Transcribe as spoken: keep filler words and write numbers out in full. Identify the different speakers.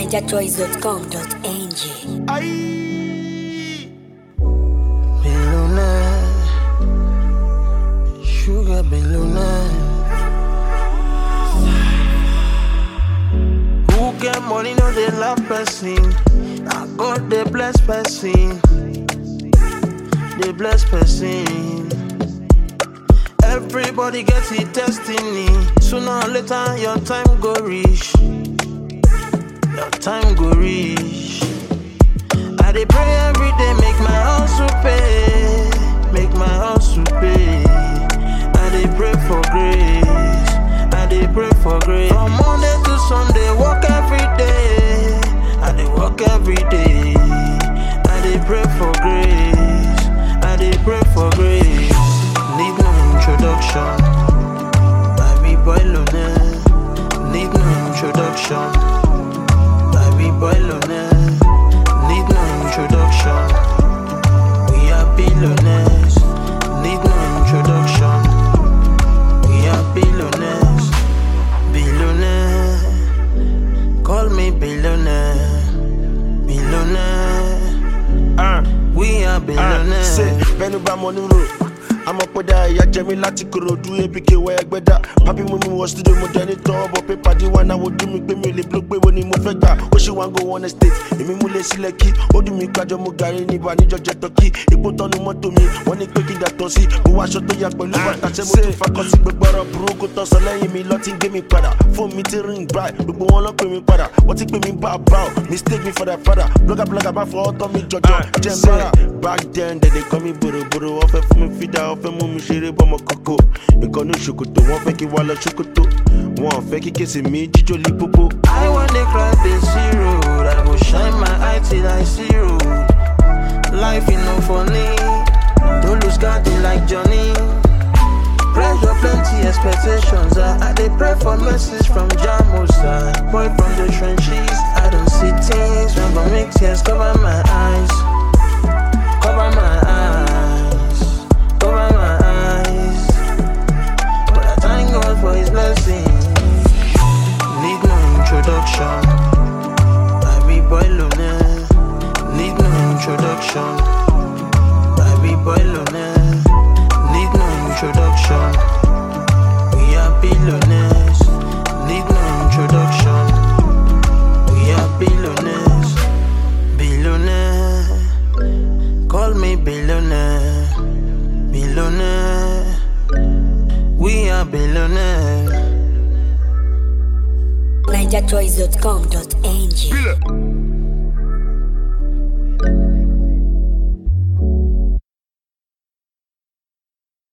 Speaker 1: niger choice dot com dot n g.
Speaker 2: Aye, billionaire, sugar billionaire. Who get money no they love person. I God they bless person, they bless person. Everybody gets his destiny. Sooner or later your time go reach. Your time go reach. I dey pray every day, make my house to pay, make my house to pay. I dey pray for grace, I dey pray for grace. From Monday to Sunday, work every day. I dey work every day. I dey pray for grace, I dey pray for grace. Need no introduction, I be boy loner. Need no introduction. Boy loner, need no introduction. We are billionaires, need no introduction. We are billionaires, billionaire. Call me billionaire, billionaire. Uh, we are billionaires. Uh, say, Benuba Monuro. I'm up with that, yeah, Jamie Latikoro, do A P K, where I get that. Papi Mumi was to do modern top, but paper, the one I would do me, pay me, block, when he move like that. What she want go on a state, if me mule sileki, or do me, Kajo Mugari, Nibani, Jetoki, he put on the motor me, when he quick that tossy, who was shot to Yak, but look at that, say, Fakosi, but Barra, Bruco, Tossalay, me, Latin, give me pada, for me to ring bright, look, one look me pada, what it pay me bow, bow, mistake me for that father, block up, block up, for all Tommy, Jojo, Jembara. Back then, they call me Buru Buru, off of me, feed out. Fẹ́ mú mi ṣeré bọ́mọ kókó. Nǹkan ní ṣòkòtò, wọ́n fẹ́ kí wá lọ ṣòkòtò. Wọ́n fẹ́ kí kèsì mi jíjó lí pópó. I wan dey cry dey see road, I go shine my eye till I see road. Life is no funny, don't lose guard like Johnny. Pressure plenty, expectations, I, I dey pray for message from Jamosa. Boy from the trenches, I don't see things, when gon make tears cover my eyes. Cover my eyes, cover my eyes. But I thank God for his blessings. Need no introduction, I be boy loner. Need no introduction, I be boy loner. Need no introduction, we are billionaires. Need no introduction, we are billionaires. Billionaire. Call me billionaire, billionaire. We are billionaire.
Speaker 1: niger choice dot com dot n g.